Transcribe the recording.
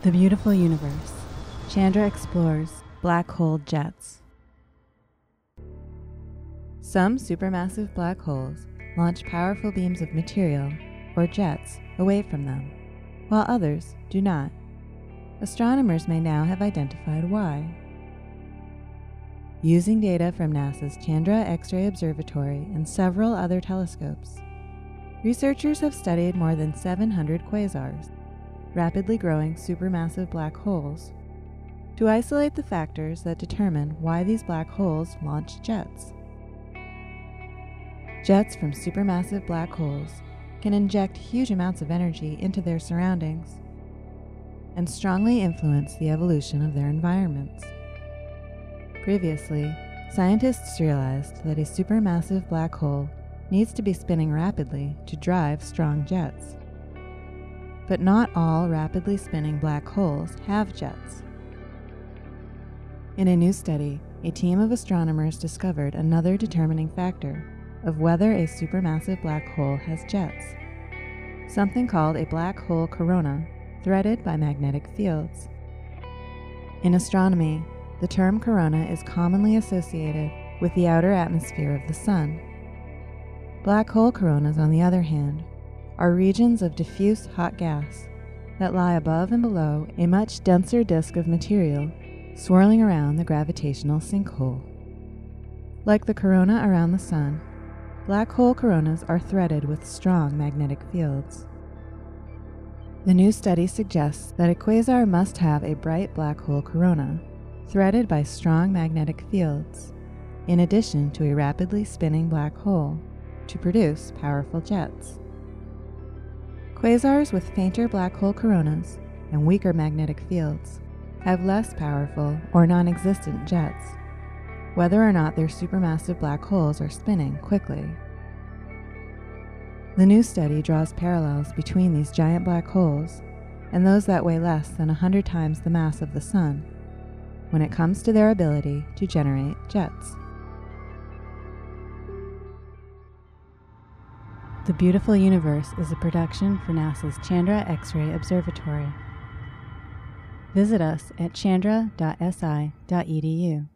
The Beautiful Universe. Chandra explores black hole jets. Some supermassive black holes launch powerful beams of material, or jets, away from them, while others do not. Astronomers may now have identified why. Using data from NASA's Chandra X-ray Observatory and several other telescopes, researchers have studied more than 700 quasars, rapidly growing supermassive black holes, to isolate the factors that determine why these black holes launch jets. Jets from supermassive black holes can inject huge amounts of energy into their surroundings and strongly influence the evolution of their environments. Previously, scientists realized that a supermassive black hole needs to be spinning rapidly to drive strong jets. But not all rapidly spinning black holes have jets. In a new study, a team of astronomers discovered another determining factor of whether a supermassive black hole has jets, something called a black hole corona, threaded by magnetic fields. In astronomy, the term corona is commonly associated with the outer atmosphere of the Sun. Black hole coronas, on the other hand, are regions of diffuse hot gas that lie above and below a much denser disk of material swirling around the gravitational sinkhole. Like the corona around the Sun, black hole coronas are threaded with strong magnetic fields. The new study suggests that a quasar must have a bright black hole corona, threaded by strong magnetic fields, in addition to a rapidly spinning black hole, to produce powerful jets. Quasars with fainter black hole coronas and weaker magnetic fields have less powerful or non-existent jets, whether or not their supermassive black holes are spinning quickly. The new study draws parallels between these giant black holes and those that weigh less than 100 times the mass of the Sun when it comes to their ability to generate jets. The Beautiful Universe is a production for NASA's Chandra X-ray Observatory. Visit us at chandra.si.edu.